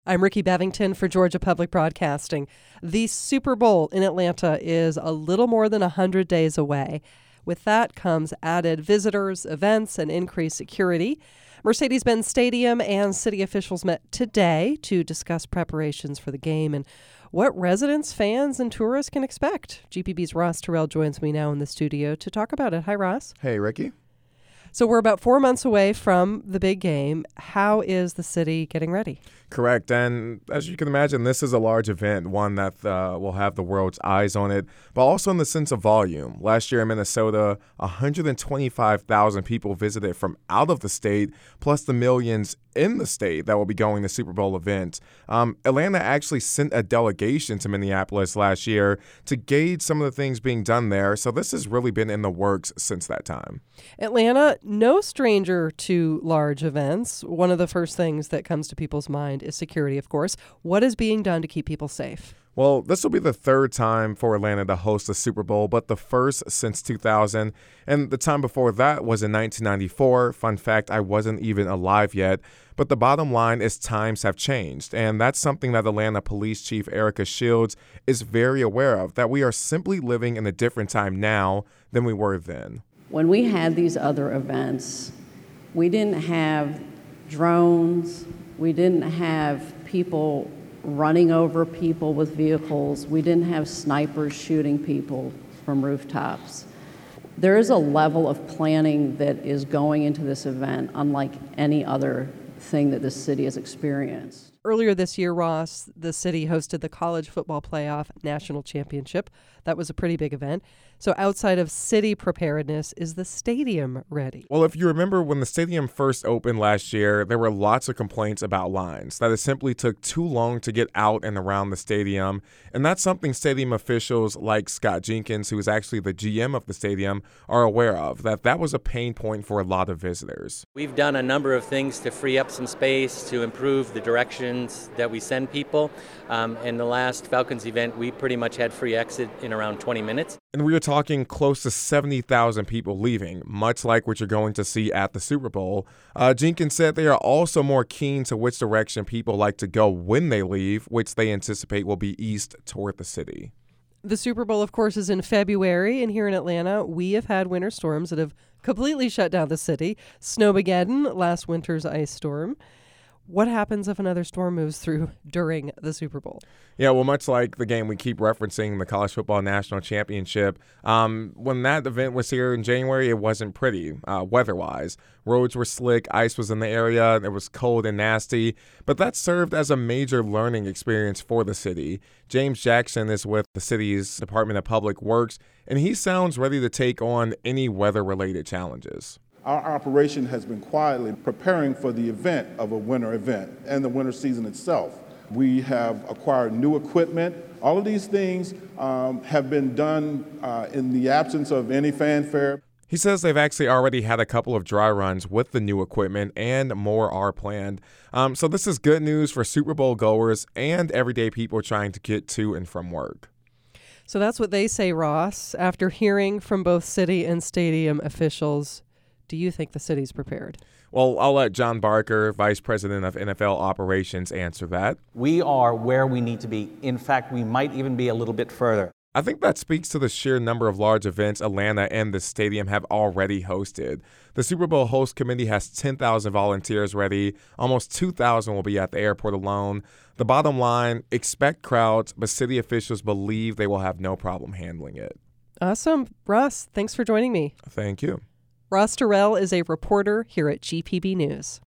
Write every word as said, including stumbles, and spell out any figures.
I'm Ricky Bevington for Georgia Public Broadcasting. The Super Bowl in Atlanta is a little more than one hundred days away. With that comes added visitors, events, and increased security. Mercedes-Benz Stadium and city officials met today to discuss preparations for the game and what residents, fans, and tourists can expect. G P B's Ross Terrell joins me now in the studio to talk about it. Hi, Ross. Hey, Ricky. So we're about four months away from the big game. How is the city getting ready? Correct. And as you can imagine, this is a large event, one that uh, will have the world's eyes on it, but also in the sense of volume. Last year in Minnesota, one hundred twenty-five thousand people visited from out of the state, plus the millions in the state that will be going to Super Bowl events. Um, Atlanta actually sent a delegation to Minneapolis last year to gauge some of the things being done there. So this has really been in the works since that time. Atlanta, no stranger to large events. One of the first things that comes to people's mind is security, of course. What is being done to keep people safe? Well, this will be the third time for Atlanta to host a Super Bowl, but the first since two thousand. And the time before that was in nineteen ninety-four. Fun fact, I wasn't even alive yet. But the bottom line is times have changed. And that's something that Atlanta Police Chief Erica Shields is very aware of, that we are simply living in a different time now than we were then. When we had these other events, we didn't have drones. We didn't have people running over people with vehicles. We didn't have snipers shooting people from rooftops. There is a level of planning that is going into this event unlike any other thing that this city has experienced. Earlier this year, Ross, the city hosted the College Football Playoff National Championship. That was a pretty big event. So outside of city preparedness, is the stadium ready? Well, if you remember when the stadium first opened last year, there were lots of complaints about lines, that it simply took too long to get out and around the stadium. And that's something stadium officials like Scott Jenkins, who is actually the G M of the stadium, are aware of, that that was a pain point for a lot of visitors. We've done a number of things to free up some space, to improve the directions that we send people. Um, in the last Falcons event, we pretty much had free exit in around twenty minutes. And we are talking close to seventy thousand people leaving, much like what you're going to see at the Super Bowl. Uh, Jenkins said they are also more keen to which direction people like to go when they leave, which they anticipate will be east toward the city. The Super Bowl, of course, is in February, and here in Atlanta, we have had winter storms that have completely shut down the city. Snowmageddon, last winter's ice storm. What happens if another storm moves through during the Super Bowl? Yeah, well, much like the game we keep referencing, the College Football National Championship, um, when that event was here in January, it wasn't pretty uh, weather-wise. Roads were slick, ice was in the area, it was cold and nasty, but that served as a major learning experience for the city. James Jackson is with the city's Department of Public Works, and he sounds ready to take on any weather-related challenges. Our operation has been quietly preparing for the event of a winter event and the winter season itself. We have acquired new equipment. All of these things um, have been done uh, in the absence of any fanfare. He says they've actually already had a couple of dry runs with the new equipment and more are planned. Um, so this is good news for Super Bowl goers and everyday people trying to get to and from work. So that's what they say, Ross. After hearing from both city and stadium officials, do you think the city's prepared? Well, I'll let John Barker, Vice President of N F L Operations, answer that. We are where we need to be. In fact, we might even be a little bit further. I think that speaks to the sheer number of large events Atlanta and the stadium have already hosted. The Super Bowl host committee has ten thousand volunteers ready. Almost two thousand will be at the airport alone. The bottom line, expect crowds, but city officials believe they will have no problem handling it. Awesome. Ross, thanks for joining me. Thank you. Ross Terrell is a reporter here at G P B News.